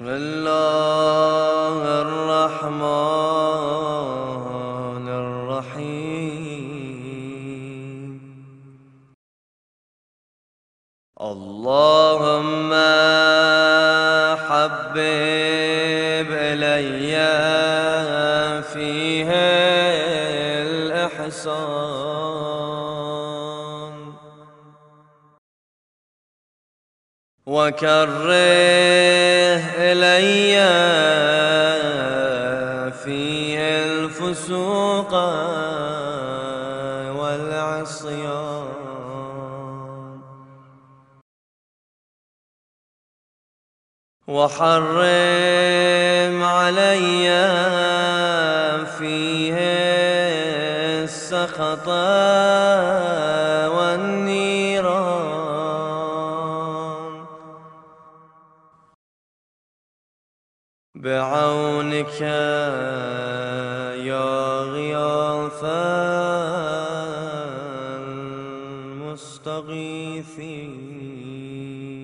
بسم الله الرحمن الرحيم. اللهم حبب إلي فيه الإحسان وكره إلي فيه الفسوق والعصيان وحرم علي فيه السخط والنيران بعونك يا غياث المستغيثين.